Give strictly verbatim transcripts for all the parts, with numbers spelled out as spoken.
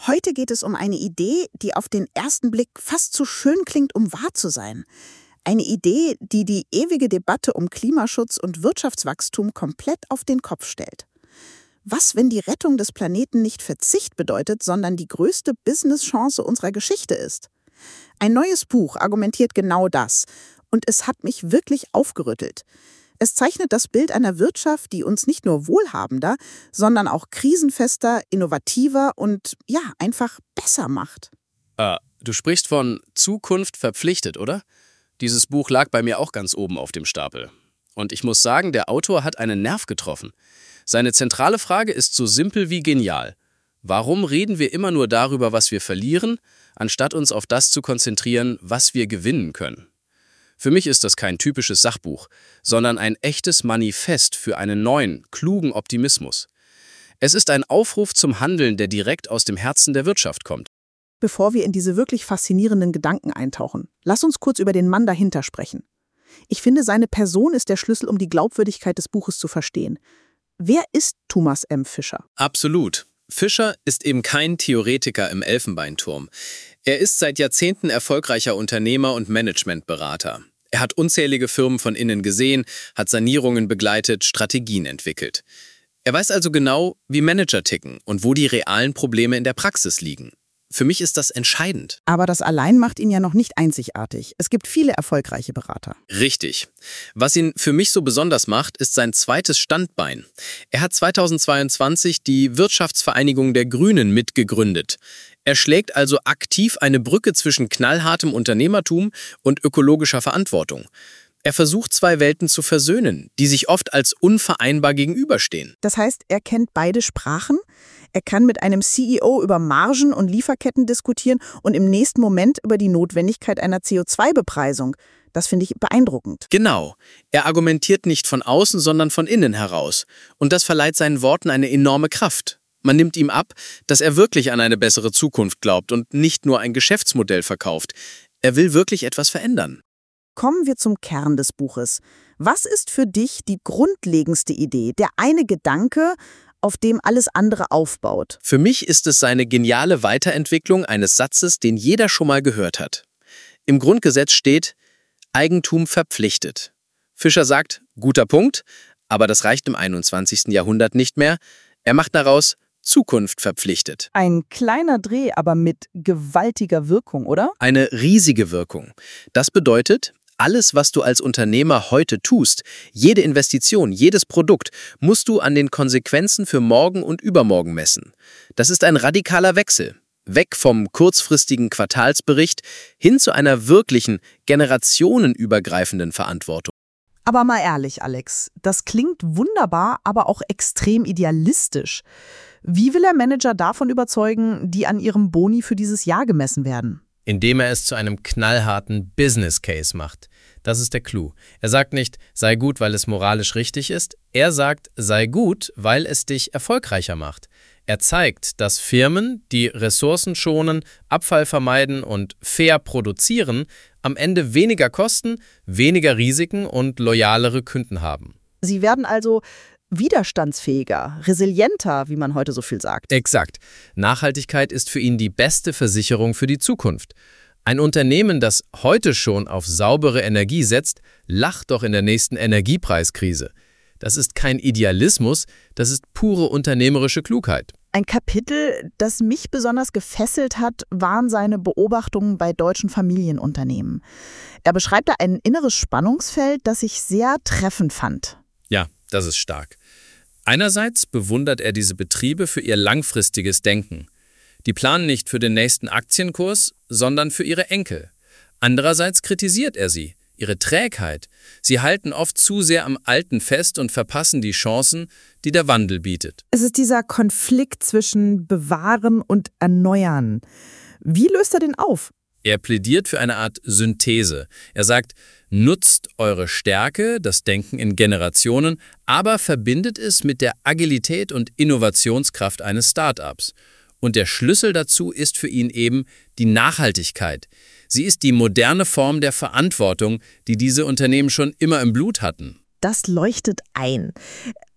Heute geht es um eine Idee, die auf den ersten Blick fast zu schön klingt, um wahr zu sein. Eine Idee, die die ewige Debatte um Klimaschutz und Wirtschaftswachstum komplett auf den Kopf stellt. Was, wenn die Rettung des Planeten nicht Verzicht bedeutet, sondern die größte Business-Chance unserer Geschichte ist? Ein neues Buch argumentiert genau das. Und es hat mich wirklich aufgerüttelt. Es zeichnet das Bild einer Wirtschaft, die uns nicht nur wohlhabender, sondern auch krisenfester, innovativer und ja, einfach besser macht. Äh, du sprichst von Zukunft verpflichtet, oder? Dieses Buch lag bei mir auch ganz oben auf dem Stapel. Und ich muss sagen, der Autor hat einen Nerv getroffen. Seine zentrale Frage ist so simpel wie genial. Warum reden wir immer nur darüber, was wir verlieren, anstatt uns auf das zu konzentrieren, was wir gewinnen können? Für mich ist das kein typisches Sachbuch, sondern ein echtes Manifest für einen neuen, klugen Optimismus. Es ist ein Aufruf zum Handeln, der direkt aus dem Herzen der Wirtschaft kommt. Bevor wir in diese wirklich faszinierenden Gedanken eintauchen, lass uns kurz über den Mann dahinter sprechen. Ich finde, seine Person ist der Schlüssel, um die Glaubwürdigkeit des Buches zu verstehen. Wer ist Thomas M. Fischer? Absolut. Fischer ist eben kein Theoretiker im Elfenbeinturm. Er ist seit Jahrzehnten erfolgreicher Unternehmer und Managementberater. Er hat unzählige Firmen von innen gesehen, hat Sanierungen begleitet, Strategien entwickelt. Er weiß also genau, wie Manager ticken und wo die realen Probleme in der Praxis liegen. Für mich ist das entscheidend. Aber das allein macht ihn ja noch nicht einzigartig. Es gibt viele erfolgreiche Berater. Richtig. Was ihn für mich so besonders macht, ist sein zweites Standbein. Er hat zweitausendzweiundzwanzig die Wirtschaftsvereinigung der Grünen mitgegründet. Er schlägt also aktiv eine Brücke zwischen knallhartem Unternehmertum und ökologischer Verantwortung. Er versucht, zwei Welten zu versöhnen, die sich oft als unvereinbar gegenüberstehen. Das heißt, er kennt beide Sprachen? Er kann mit einem C E O über Margen und Lieferketten diskutieren und im nächsten Moment über die Notwendigkeit einer C O zwei Bepreisung. Das finde ich beeindruckend. Genau. Er argumentiert nicht von außen, sondern von innen heraus. Und das verleiht seinen Worten eine enorme Kraft. Man nimmt ihm ab, dass er wirklich an eine bessere Zukunft glaubt und nicht nur ein Geschäftsmodell verkauft. Er will wirklich etwas verändern. Kommen wir zum Kern des Buches. Was ist für dich die grundlegendste Idee, der eine Gedanke, auf dem alles andere aufbaut? Für mich ist es seine geniale Weiterentwicklung eines Satzes, den jeder schon mal gehört hat. Im Grundgesetz steht, Eigentum verpflichtet. Fischer sagt, guter Punkt, aber das reicht im einundzwanzigsten Jahrhundert nicht mehr. Er macht daraus Zukunft verpflichtet. Ein kleiner Dreh, aber mit gewaltiger Wirkung, oder? Eine riesige Wirkung. Das bedeutet, alles, was du als Unternehmer heute tust, jede Investition, jedes Produkt, musst du an den Konsequenzen für morgen und übermorgen messen. Das ist ein radikaler Wechsel. Weg vom kurzfristigen Quartalsbericht hin zu einer wirklichen, generationenübergreifenden Verantwortung. Aber mal ehrlich, Alex, das klingt wunderbar, aber auch extrem idealistisch. Wie will er Manager davon überzeugen, die an ihrem Boni für dieses Jahr gemessen werden? Indem er es zu einem knallharten Business Case macht. Das ist der Clou. Er sagt nicht, sei gut, weil es moralisch richtig ist. Er sagt, sei gut, weil es dich erfolgreicher macht. Er zeigt, dass Firmen, die Ressourcen schonen, Abfall vermeiden und fair produzieren, am Ende weniger Kosten, weniger Risiken und loyalere Kunden haben. Sie werden also widerstandsfähiger, resilienter, wie man heute so viel sagt. Exakt. Nachhaltigkeit ist für ihn die beste Versicherung für die Zukunft. Ein Unternehmen, das heute schon auf saubere Energie setzt, lacht doch in der nächsten Energiepreiskrise. Das ist kein Idealismus, das ist pure unternehmerische Klugheit. Ein Kapitel, das mich besonders gefesselt hat, waren seine Beobachtungen bei deutschen Familienunternehmen. Er beschreibt da ein inneres Spannungsfeld, das ich sehr treffend fand. Ja, das ist stark. Einerseits bewundert er diese Betriebe für ihr langfristiges Denken. Die planen nicht für den nächsten Aktienkurs, sondern für ihre Enkel. Andererseits kritisiert er sie, ihre Trägheit. Sie halten oft zu sehr am Alten fest und verpassen die Chancen, die der Wandel bietet. Es ist dieser Konflikt zwischen Bewahren und Erneuern. Wie löst er den auf? Er plädiert für eine Art Synthese. Er sagt, nutzt eure Stärke, das Denken in Generationen, aber verbindet es mit der Agilität und Innovationskraft eines Start-ups. Und der Schlüssel dazu ist für ihn eben die Nachhaltigkeit. Sie ist die moderne Form der Verantwortung, die diese Unternehmen schon immer im Blut hatten. Das leuchtet ein.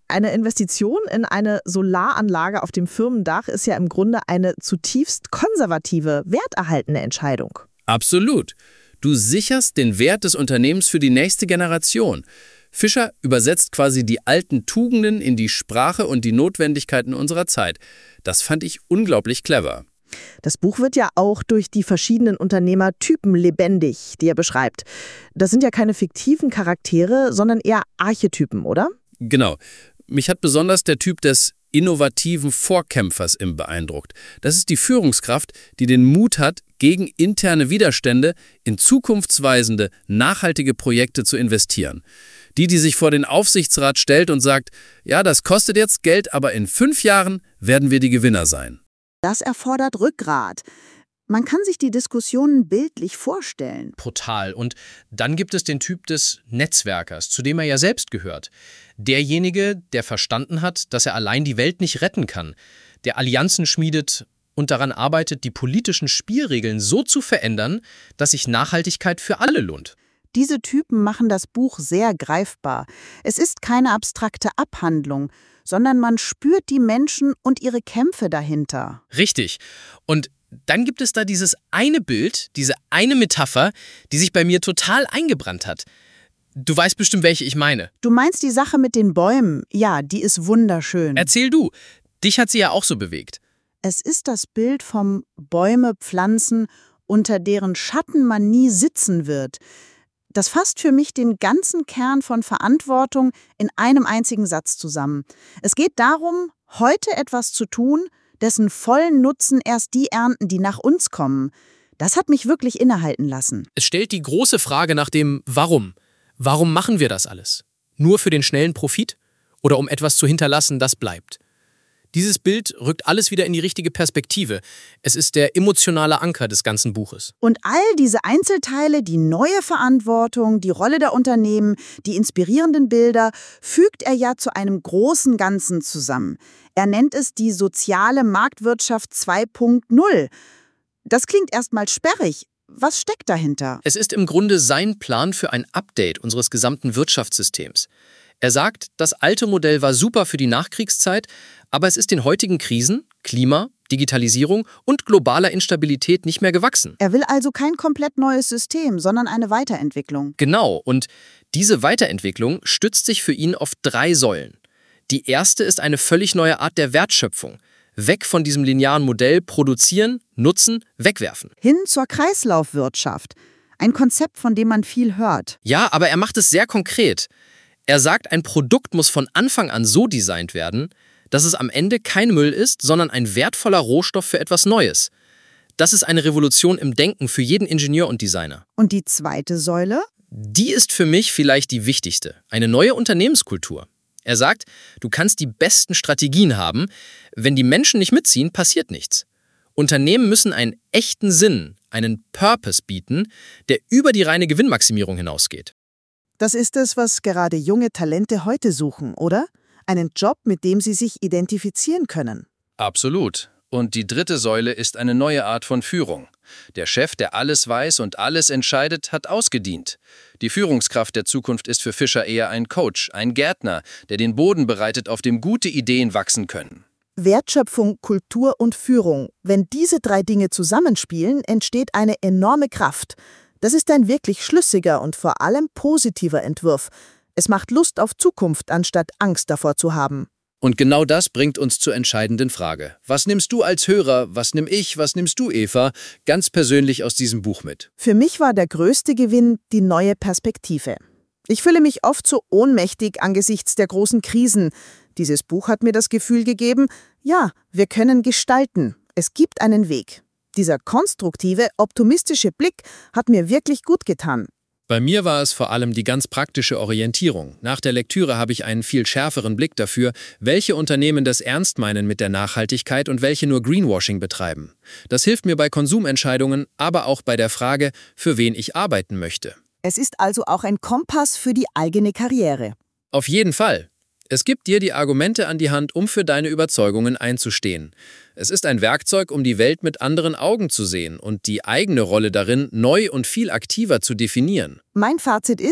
Eine Investition in eine Solaranlage auf dem Firmendach ist ja im Grunde eine zutiefst konservative, werterhaltende Entscheidung. Absolut. Du sicherst den Wert des Unternehmens für die nächste Generation. Fischer übersetzt quasi die alten Tugenden in die Sprache und die Notwendigkeiten unserer Zeit. Das fand ich unglaublich clever. Das Buch wird ja auch durch die verschiedenen Unternehmertypen lebendig, die er beschreibt. Das sind ja keine fiktiven Charaktere, sondern eher Archetypen, oder? Genau. Mich hat besonders der Typ des innovativen Vorkämpfers im beeindruckt. Das ist die Führungskraft, die den Mut hat, gegen interne Widerstände in zukunftsweisende, nachhaltige Projekte zu investieren. Die, die sich vor den Aufsichtsrat stellt und sagt, ja, das kostet jetzt Geld, aber in fünf Jahren werden wir die Gewinner sein. Das erfordert Rückgrat. Man kann sich die Diskussionen bildlich vorstellen. Total. Und dann gibt es den Typ des Netzwerkers, zu dem er ja selbst gehört. Derjenige, der verstanden hat, dass er allein die Welt nicht retten kann, der Allianzen schmiedet und daran arbeitet, die politischen Spielregeln so zu verändern, dass sich Nachhaltigkeit für alle lohnt. Diese Typen machen das Buch sehr greifbar. Es ist keine abstrakte Abhandlung, sondern man spürt die Menschen und ihre Kämpfe dahinter. Richtig. Und dann gibt es da dieses eine Bild, diese eine Metapher, die sich bei mir total eingebrannt hat. Du weißt bestimmt, welche ich meine. Du meinst die Sache mit den Bäumen? Ja, die ist wunderschön. Erzähl du. Dich hat sie ja auch so bewegt. Es ist das Bild vom Bäume pflanzen, unter deren Schatten man nie sitzen wird. Das fasst für mich den ganzen Kern von Verantwortung in einem einzigen Satz zusammen. Es geht darum, heute etwas zu tun, dessen vollen Nutzen erst die ernten, die nach uns kommen. Das hat mich wirklich innehalten lassen. Es stellt die große Frage nach dem Warum. Warum machen wir das alles? Nur für den schnellen Profit? Oder um etwas zu hinterlassen, das bleibt? Dieses Bild rückt alles wieder in die richtige Perspektive. Es ist der emotionale Anker des ganzen Buches. Und all diese Einzelteile, die neue Verantwortung, die Rolle der Unternehmen, die inspirierenden Bilder, fügt er ja zu einem großen Ganzen zusammen. Er nennt es die soziale Marktwirtschaft zwei Punkt null. Das klingt erstmal sperrig. Was steckt dahinter? Es ist im Grunde sein Plan für ein Update unseres gesamten Wirtschaftssystems. Er sagt, das alte Modell war super für die Nachkriegszeit, aber es ist den heutigen Krisen, Klima, Digitalisierung und globaler Instabilität nicht mehr gewachsen. Er will also kein komplett neues System, sondern eine Weiterentwicklung. Genau, und diese Weiterentwicklung stützt sich für ihn auf drei Säulen. Die erste ist eine völlig neue Art der Wertschöpfung. Weg von diesem linearen Modell produzieren, nutzen, wegwerfen. Hin zur Kreislaufwirtschaft. Ein Konzept, von dem man viel hört. Ja, aber er macht es sehr konkret. Er sagt, ein Produkt muss von Anfang an so designt werden, dass es am Ende kein Müll ist, sondern ein wertvoller Rohstoff für etwas Neues. Das ist eine Revolution im Denken für jeden Ingenieur und Designer. Und die zweite Säule? Die ist für mich vielleicht die wichtigste. Eine neue Unternehmenskultur. Er sagt, du kannst die besten Strategien haben, wenn die Menschen nicht mitziehen, passiert nichts. Unternehmen müssen einen echten Sinn, einen Purpose bieten, der über die reine Gewinnmaximierung hinausgeht. Das ist es, was gerade junge Talente heute suchen, oder? Einen Job, mit dem sie sich identifizieren können. Absolut. Und die dritte Säule ist eine neue Art von Führung. Der Chef, der alles weiß und alles entscheidet, hat ausgedient. Die Führungskraft der Zukunft ist für Fischer eher ein Coach, ein Gärtner, der den Boden bereitet, auf dem gute Ideen wachsen können. Wertschöpfung, Kultur und Führung. Wenn diese drei Dinge zusammenspielen, entsteht eine enorme Kraft. Das ist ein wirklich schlüssiger und vor allem positiver Entwurf. Es macht Lust auf Zukunft, anstatt Angst davor zu haben. Und genau das bringt uns zur entscheidenden Frage. Was nimmst du als Hörer, was nimm ich, was nimmst du, Eva, ganz persönlich aus diesem Buch mit? Für mich war der größte Gewinn die neue Perspektive. Ich fühle mich oft so ohnmächtig angesichts der großen Krisen. Dieses Buch hat mir das Gefühl gegeben, ja, wir können gestalten. Es gibt einen Weg. Dieser konstruktive, optimistische Blick hat mir wirklich gut getan. Bei mir war es vor allem die ganz praktische Orientierung. Nach der Lektüre habe ich einen viel schärferen Blick dafür, welche Unternehmen das ernst meinen mit der Nachhaltigkeit und welche nur Greenwashing betreiben. Das hilft mir bei Konsumentscheidungen, aber auch bei der Frage, für wen ich arbeiten möchte. Es ist also auch ein Kompass für die eigene Karriere. Auf jeden Fall. Es gibt dir die Argumente an die Hand, um für deine Überzeugungen einzustehen. Es ist ein Werkzeug, um die Welt mit anderen Augen zu sehen und die eigene Rolle darin neu und viel aktiver zu definieren. Mein Fazit ist,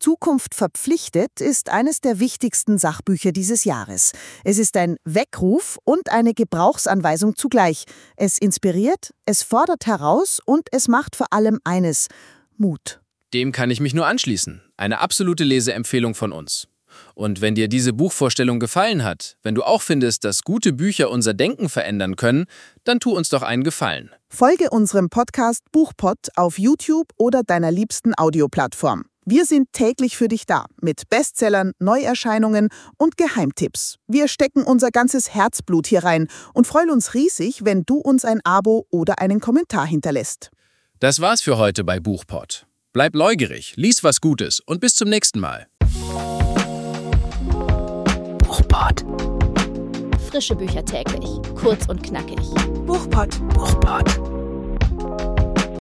Zukunft verpflichtet ist eines der wichtigsten Sachbücher dieses Jahres. Es ist ein Weckruf und eine Gebrauchsanweisung zugleich. Es inspiriert, es fordert heraus und es macht vor allem eines: Mut. Dem kann ich mich nur anschließen. Eine absolute Leseempfehlung von uns. Und wenn dir diese Buchvorstellung gefallen hat, wenn du auch findest, dass gute Bücher unser Denken verändern können, dann tu uns doch einen Gefallen. Folge unserem Podcast Buchpod auf YouTube oder deiner liebsten Audioplattform. Wir sind täglich für dich da mit Bestsellern, Neuerscheinungen und Geheimtipps. Wir stecken unser ganzes Herzblut hier rein und freuen uns riesig, wenn du uns ein Abo oder einen Kommentar hinterlässt. Das war's für heute bei Buchpod. Bleib neugierig, lies was Gutes und bis zum nächsten Mal. Buchpod. Frische Bücher täglich, kurz und knackig. Buchpod. Buchpod.